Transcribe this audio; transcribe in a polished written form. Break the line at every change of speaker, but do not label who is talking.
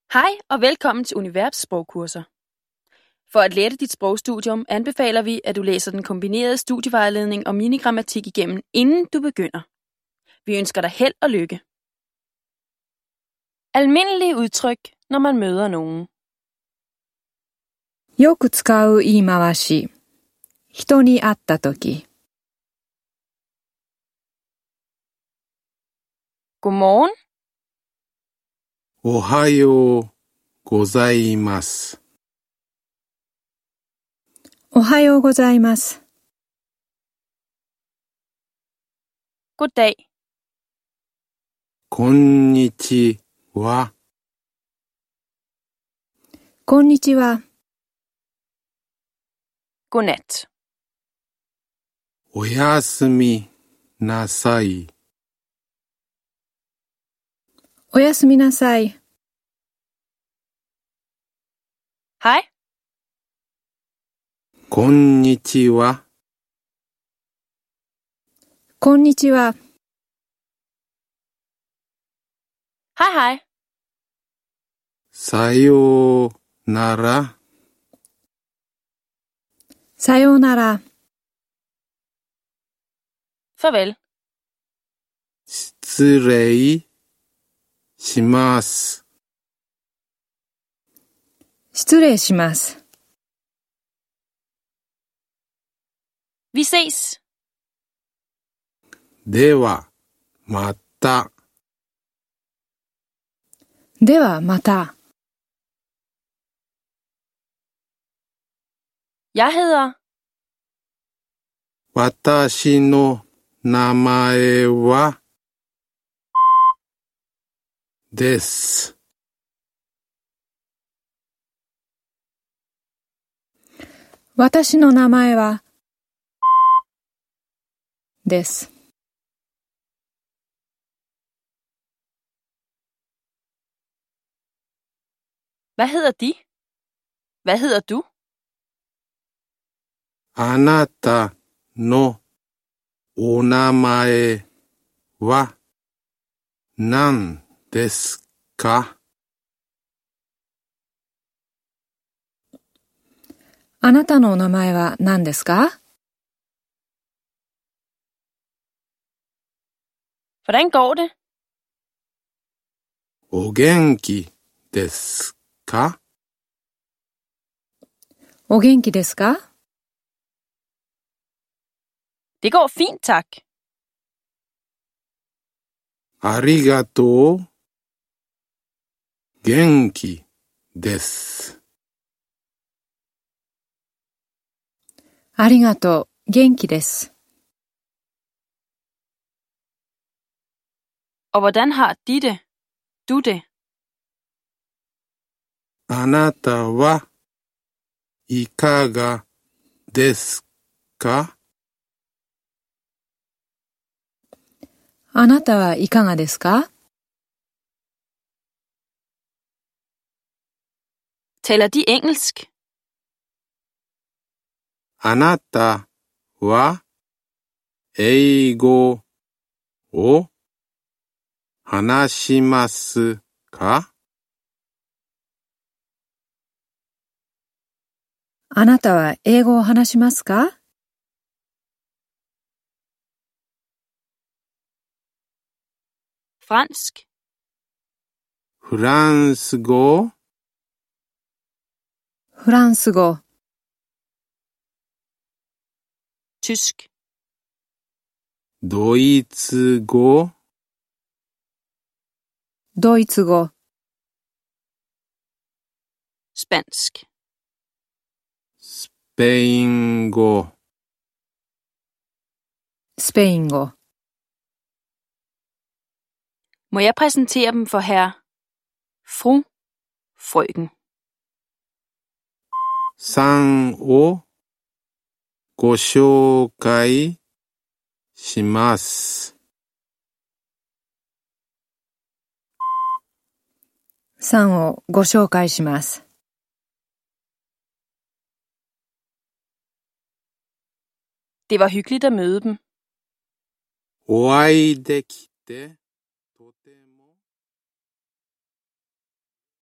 Hej og velkommen til Univers sprogkurser. For at lette dit sprogstudium anbefaler vi, at du læser den kombinerede studievejledning og minigrammatik igennem, inden du begynder. Vi ønsker dig held og lykke. Almindelige udtryk, når man møder nogen.
よく使う言い回し。人に会ったとき。
Godmorgen,
おはようございます。
おはようございます。
goddag,
こんにちは。
こんにちは。
godnat,
おやすみなさい。
おやすみなさい。
hej,
こんにちは。
こんにちは。
hej hej,
さようなら。
さようなら。
farvel,
失礼します。
失礼します。
vi ses,
では、また。
ではまた。
jeg hedder,
私の名前はです。
私の名前はです。
hvad hedder de? Hvad hedder du?
あなたのお名前は何ですか？
あなたのお名前は何ですか？
Hvordan går det?
お元気ですか？
お元気ですか？
Det går fint, tak.
ありがとう。元気です。
ありがとう。元気です。
Og hvordan har de det? Du det?
あなたはいかがですか？
あなたはいかがですか？
Taler de engelsk?
あなたは英語を話しますか？
あなたは英語を話しますか？
Fransk?
フランス語？
フランス語。
Tysk?
ドイツ語？
ドイツ語。
Spansk?
スペイン語？
スペイン語。
Må jeg præsentere dem for herr, fru, frøken?
さんをご紹介します。
さんをご紹介します。
Det var hyggeligt at møde dem.
お会いできて